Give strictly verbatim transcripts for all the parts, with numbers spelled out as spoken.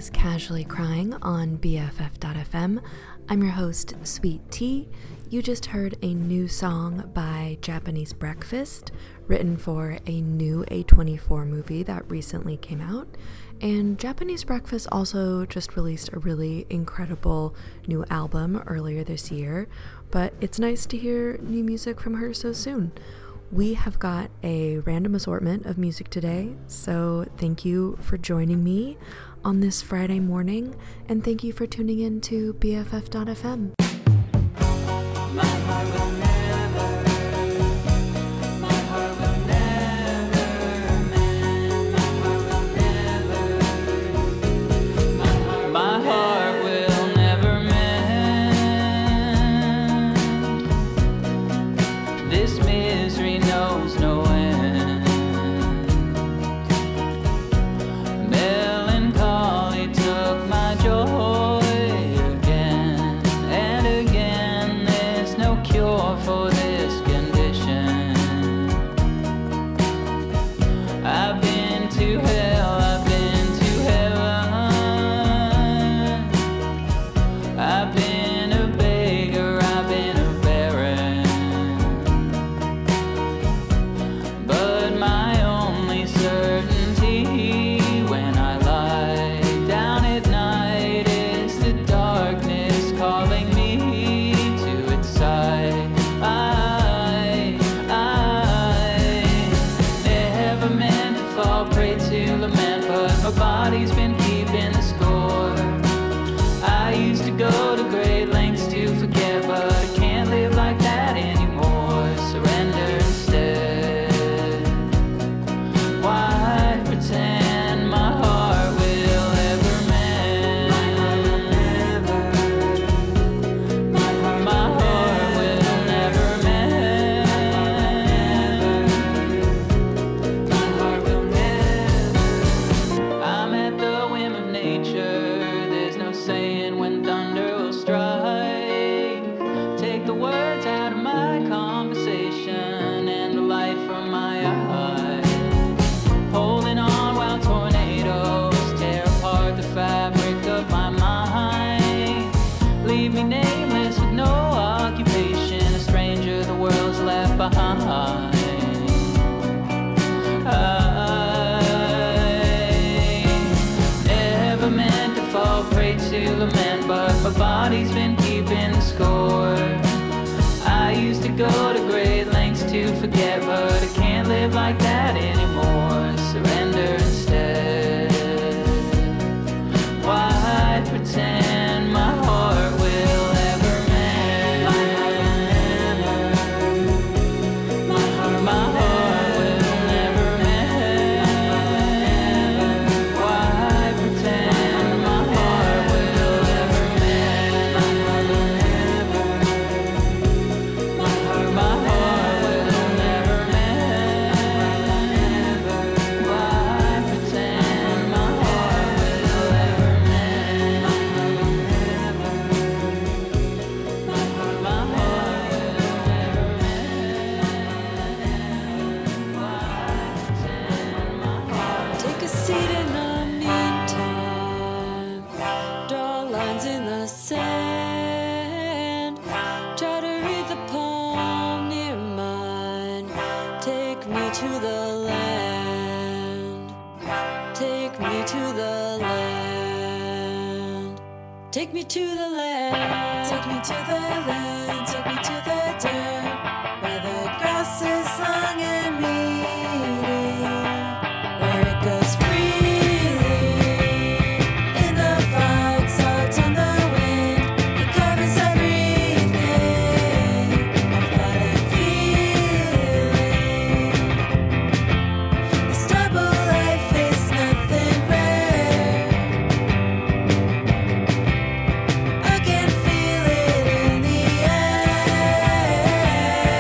is Casually Crying on B F F dot F M. I'm your host, Sweet Tea. You just heard a new song by Japanese Breakfast, written for a new A twenty-four movie that recently came out. And Japanese Breakfast also just released a really incredible new album earlier this year, but it's nice to hear new music from her so soon. We have got a random assortment of music today, so thank you for joining me on this Friday morning, and thank you for tuning in to B F F dot F M. My heart will never, my heart will never mend. My heart will never, my heart will never mend. This misery knows no end. Melancholy took my joy again and again. There's no cure for this condition. I've been to hell, I've been to heaven. I've been a beggar, I've been a baron. But my only certainty when I lie down at night is the darkness calling me to its side. I, I never meant to fall prey to lament, but my body's been keeping the score. I used to go to great lengths to forget, but I can't live like that anymore. Surrender instead. Why pretend my heart will ever mend? My heart will never, my heart will never mend. My heart will never. I'm at the whim of nature. There's no saying when thunder will strike. Take the words out of my conversation and the light from my eyes. Holding on while tornadoes tear apart the fabric of my mind. Leave me nameless with no occupation, a stranger the world's left behind. I never meant to fall prey to lament, but my body's been keeping the score. I used to go to great lengths to forget, but I can't live like that anymore. Surrender instead. Why pretend my heart will ever mend? My heart, my heart will never mend. Why pretend my heart will ever mend? My heart will never, my heart, my heart will never mend. Why pretend my heart will ever mend? My heart will never, my heart, my heart will never mend. Why pretend my heart? Take a seat in the meantime. Draw lines in the sand. Try to read the palm near mine. Take me to the land. Take me to the land. Take me to the land. Take me to the land. Take me to the dirt where the grass is long and meaty. Where it goes freely in the fog, swords on the wind. It covers everything. Of blood and feeling. This double life is nothing rare. I can feel it in the air.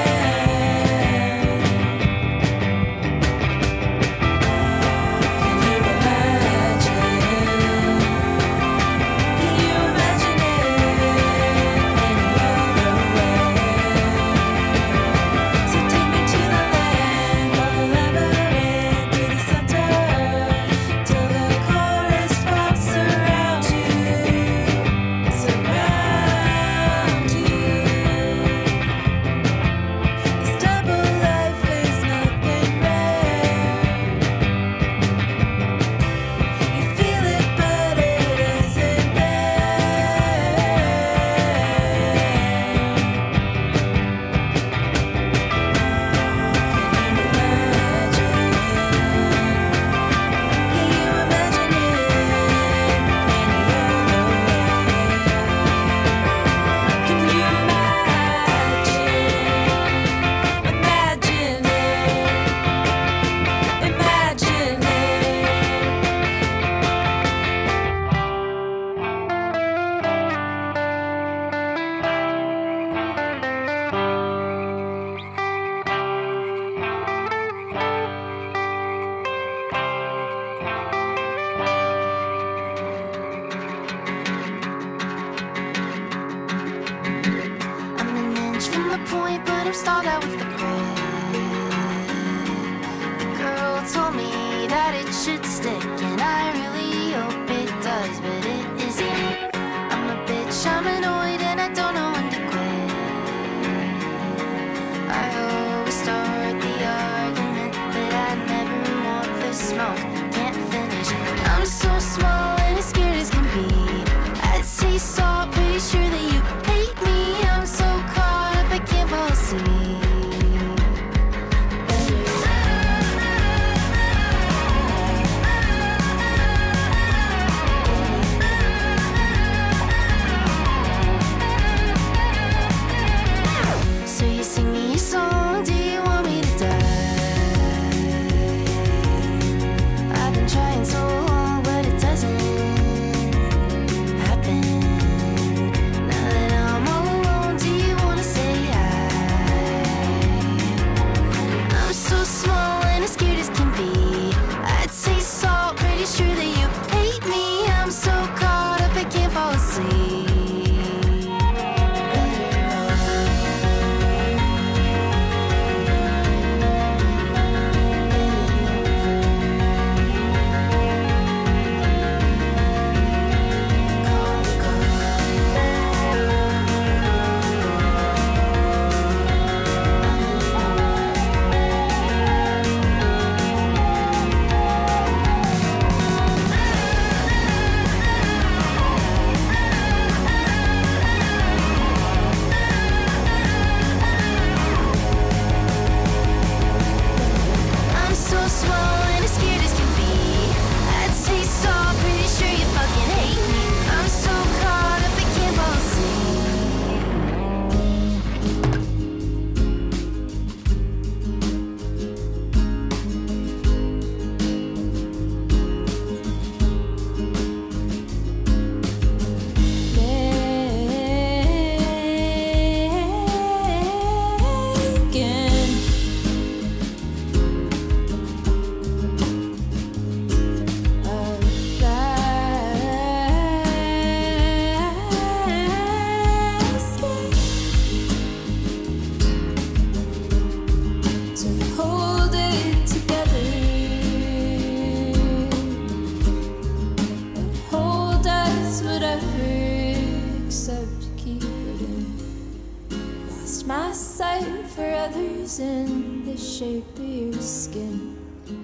feathers in the shape of your skin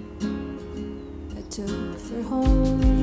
I took for home.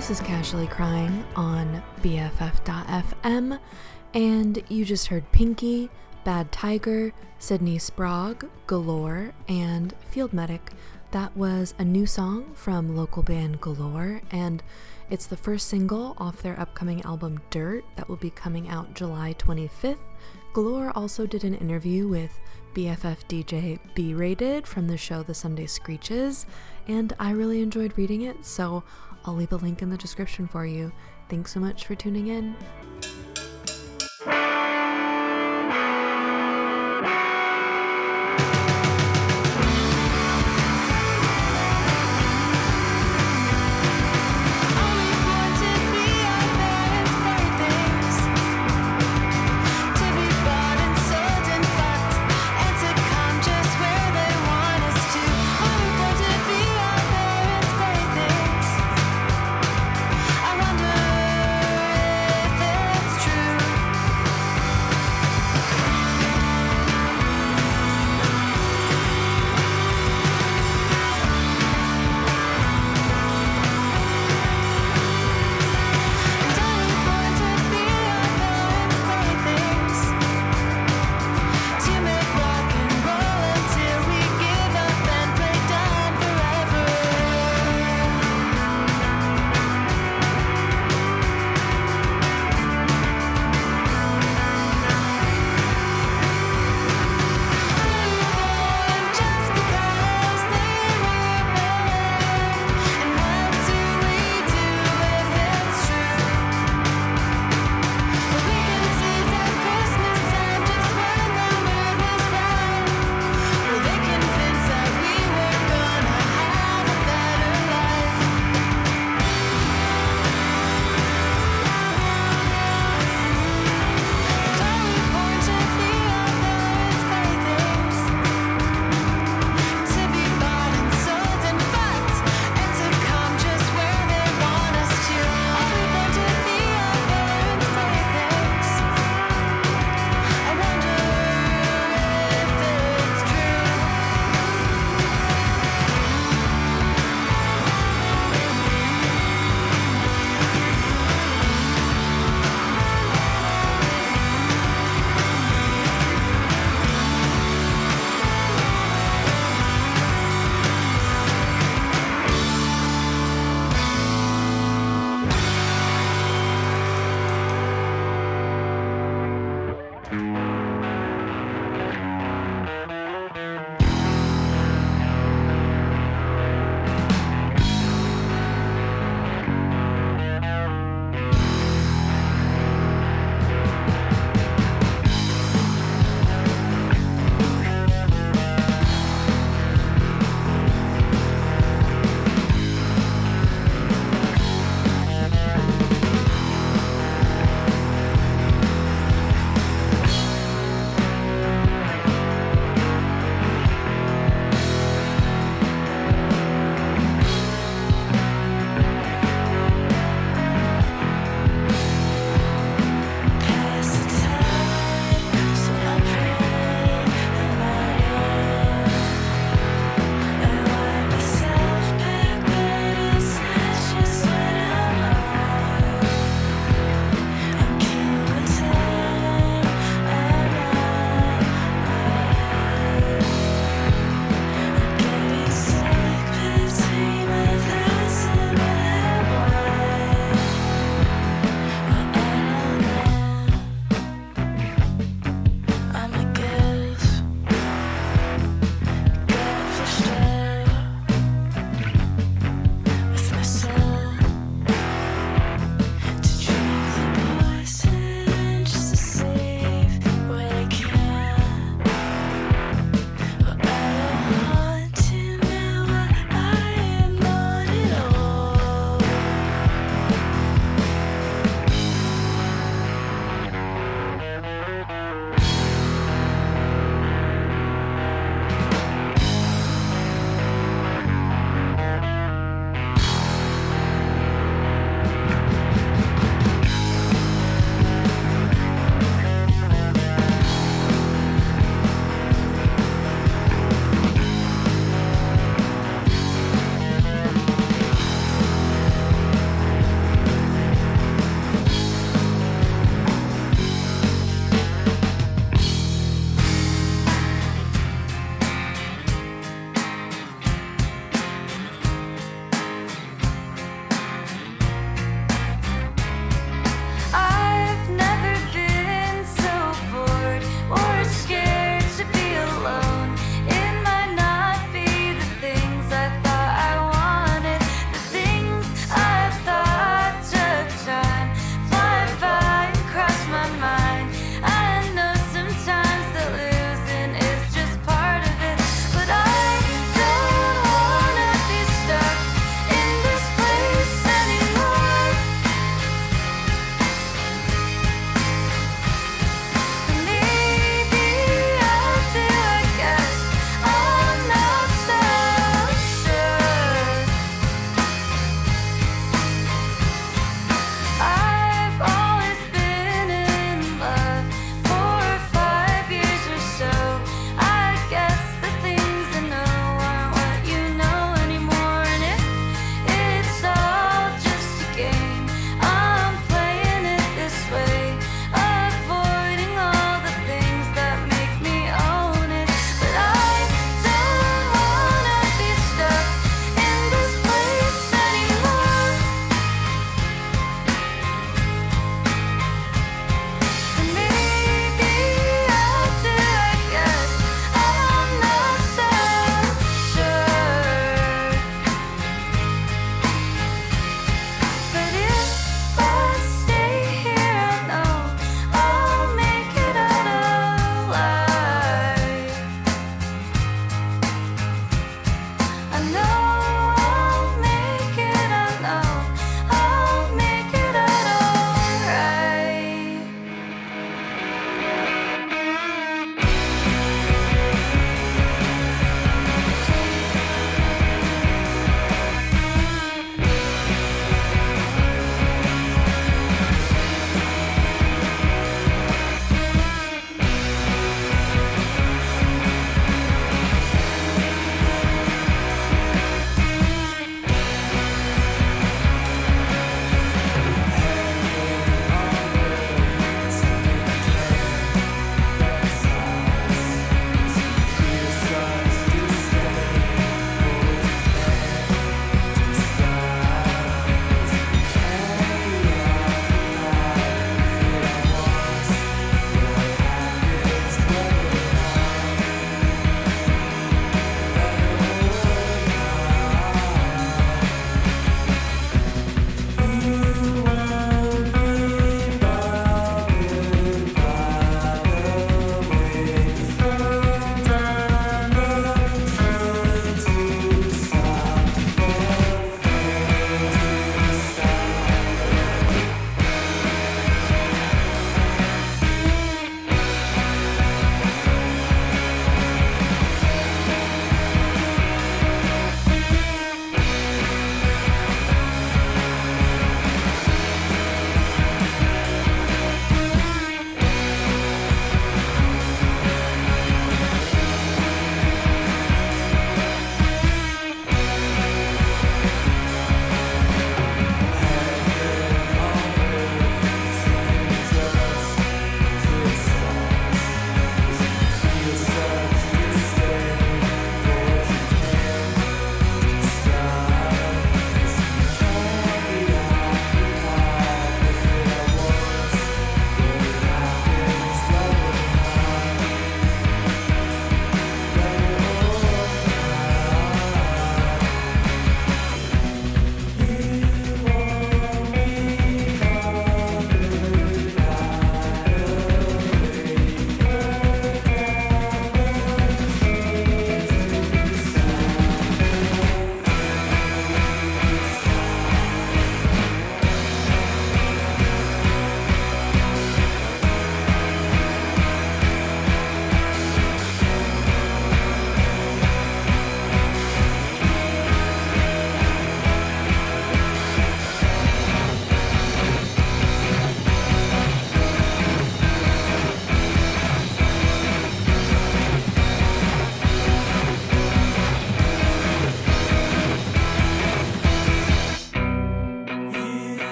This is Casually Crying on B F F dot F M, and you just heard Pinky, Bad Tiger, Sydney Sprague, Galore, and Field Medic. That was a new song from local band Galore, and it's the first single off their upcoming album Dirt that will be coming out July twenty-fifth. Galore also did an interview with B F F D J B-Rated from the show The Sunday Screeches, and I really enjoyed reading it, so I'll leave a link in the description for you. Thanks so much for tuning in. I wonder if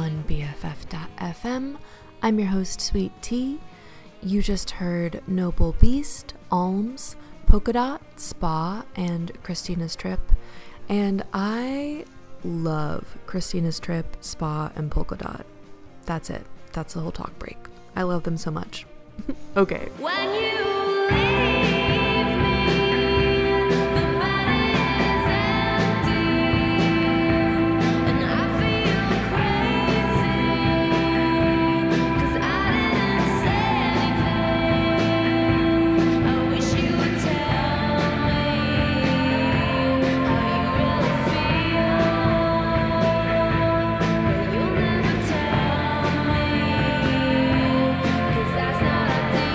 on B F F dot F M. I'm your host, Sweet Tea. You just heard Noble Beast, Alms, Polka Dot, Spa, and Christina's Trip. And I love Christina's Trip, Spa, and Polka Dot. That's it. That's the whole talk break. I love them so much. Okay. When you leave me, the bed is empty, and I feel crazy, 'cause I didn't say anything. I wish you would tell me how you really feel, but you'll never tell me, 'cause that's not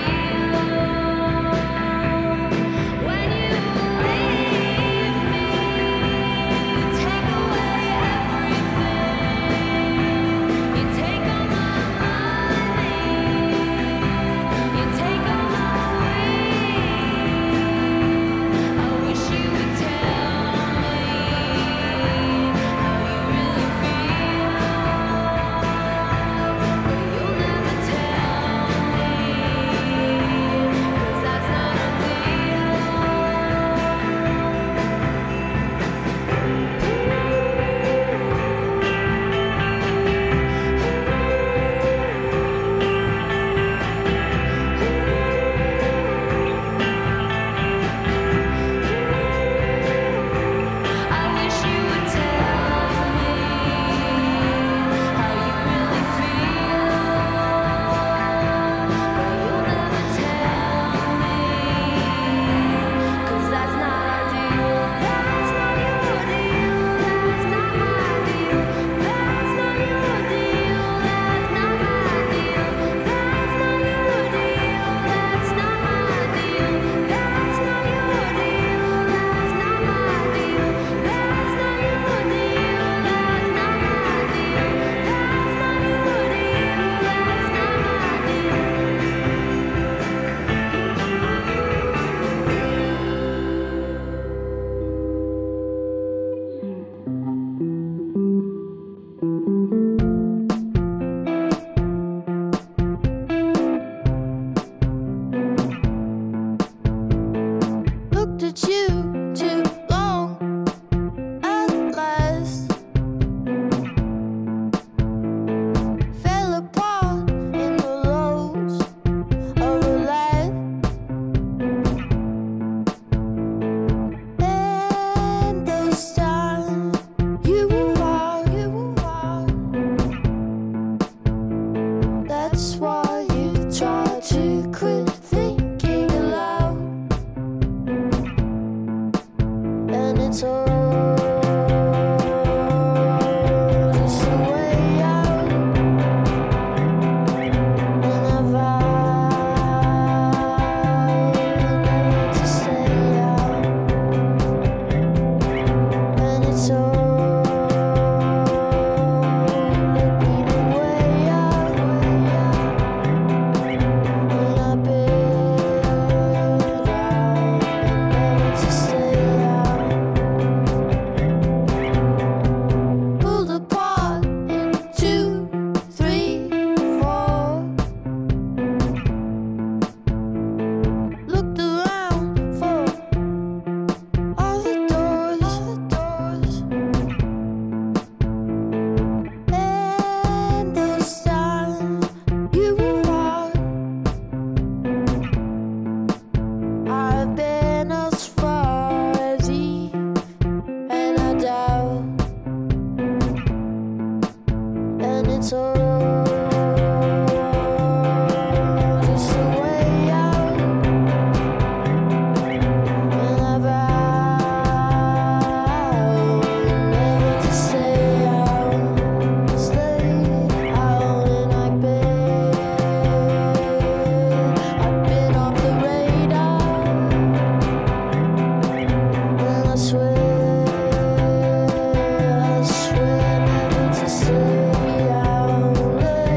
when you leave me, you take away everything. You take all my money, you take all my weed. I wish you would tell me how you really feel, but you'll never tell me, 'cause that's not a I wish you would tell me how you really feel, but you'll never tell me, 'cause that's not our deal. That's not your deal. That's not my deal. That's not your deal. That's not my deal. That's not your deal. That's not my deal. That's not your deal. That's not my deal. That's not your deal. That's not my deal. That's not your deal. Looked at you too long at last. Fell apart in the lows of a life. And those times you were hard, you were hard. That's why you try to quit thinking aloud. And it's all just a way out. And I vow never to stay out. And it's all looking a way out. And I've been around never to stay out. Pulled apart in two, three, four. Looked around for all the doors, all the doors. And those times you were hard. I've been as far as Eve, and I doubt. And it's all just a way out. And I vow never to stay out, stay out. And I've been, I've been off the radar. And I swear, I swear never to stay out.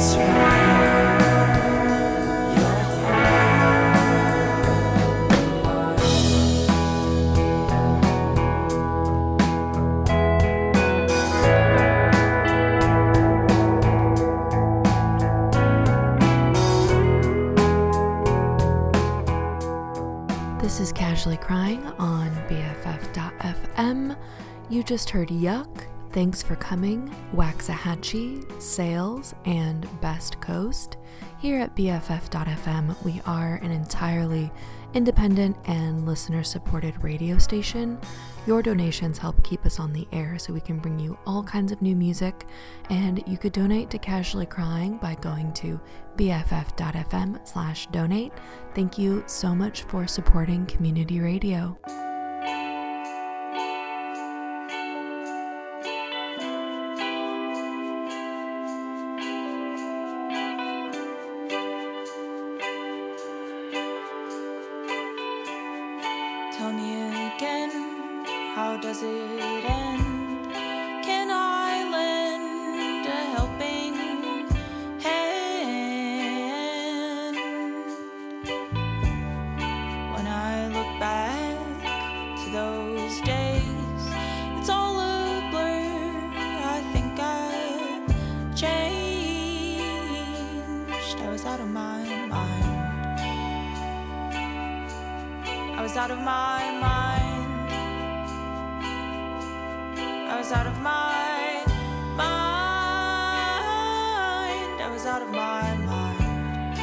This is Casually Crying on B F F dot F M. You just heard Yuck, Thanks for Coming, Waxahachie, Sales, and Best Coast. Here at B F F dot F M, we are an entirely independent and listener-supported radio station. Your donations help keep us on the air so we can bring you all kinds of new music, and you could donate to Casually Crying by going to B F F dot F M slash donate. Thank you so much for supporting community radio. Tell me again, how does it end? Can I lend a helping hand? When I look back to those days, it's all a blur. I think I've changed. I was out of my mind. I was out of my mind. I was out of my mind. I was out of my mind.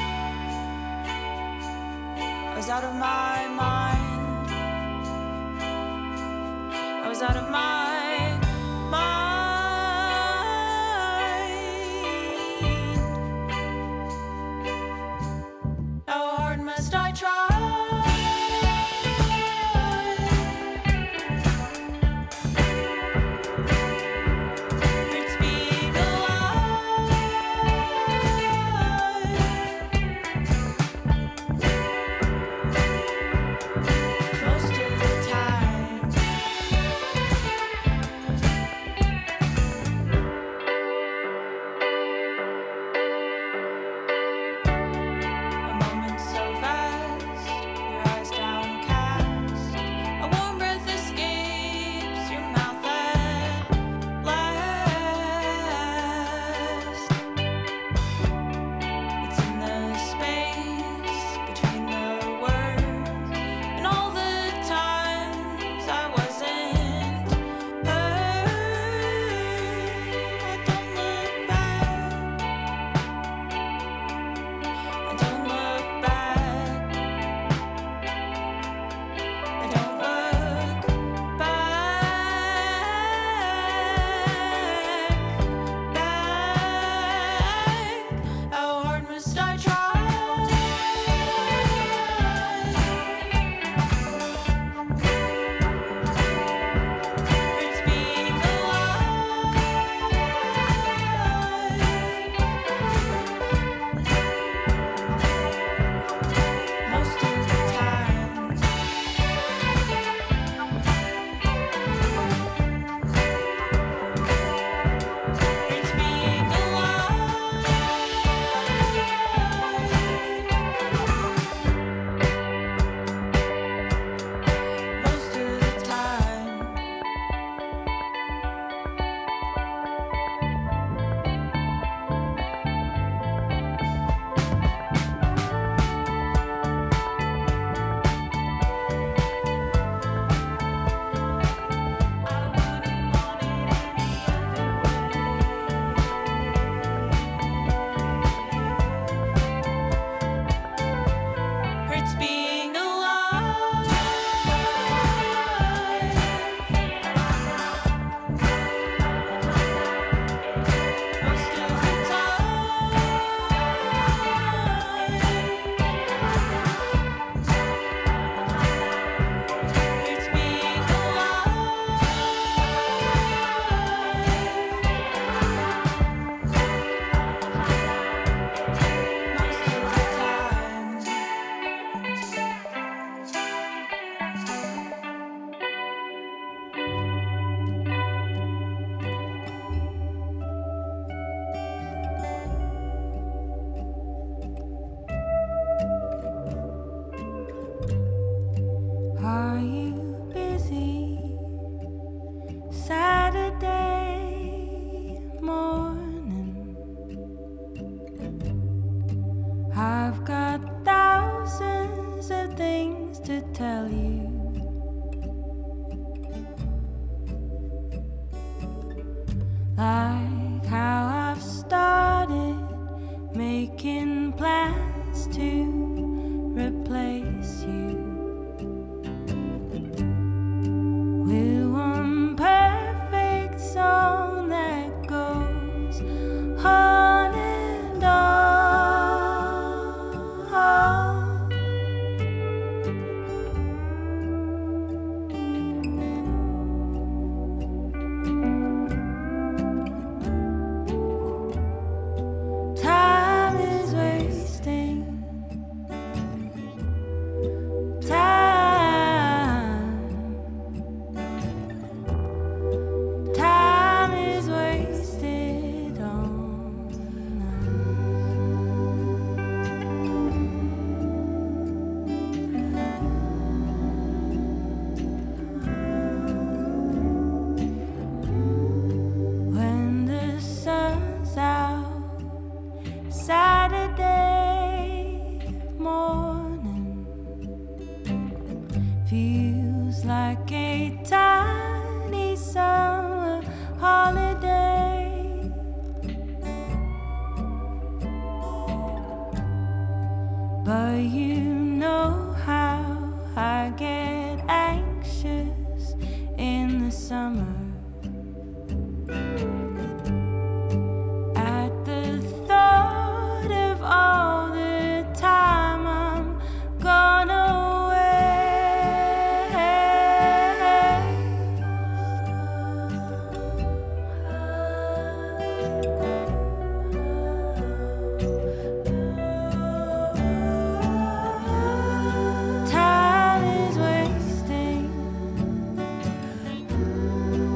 I was out of my mind. I was out of my mind. How hard must I try? Most of the time I've got thousands of things to tell you. Like how I've started making plans to replace you with one perfect song that goes on and on. Time is wasting. Time. Time is wasted on us. When the sun's out, Saturday morning feels like a tiny summer holiday. But you know how I get anxious in the summer at the thought of all the time I'm gone away. Time is wasting.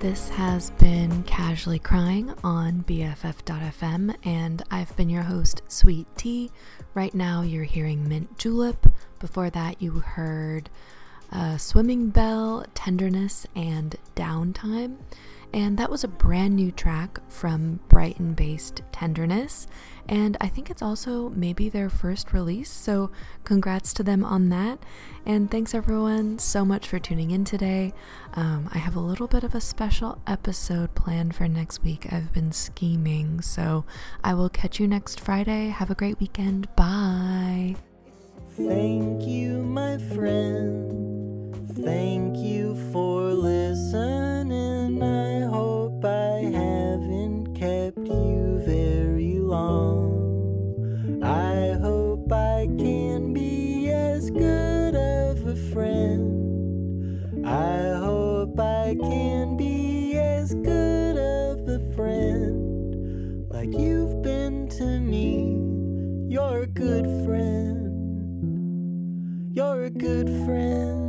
This has been Casually Crying on B F F dot F M, and I've been your host, Sweet Tea. Right now you're hearing Mint Julep. Before that you heard uh, Swimming Bell, Tenderness, and Downtime. And that was a brand new track from Brighton-based Tenderness, and I think it's also maybe their first release, so congrats to them on that. And thanks everyone so much for tuning in today. Um, I have a little bit of a special episode planned for next week. I've been scheming, so I will catch you next Friday. Have a great weekend. Bye. Thank you, my friend. Thank you for listening. I hope I haven't kept you very long. I hope I can be as good of a friend. I hope I can be as good of a friend like you've been to me. You're a good friend. You're a good friend.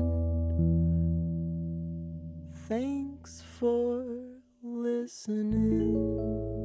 Thanks for listening.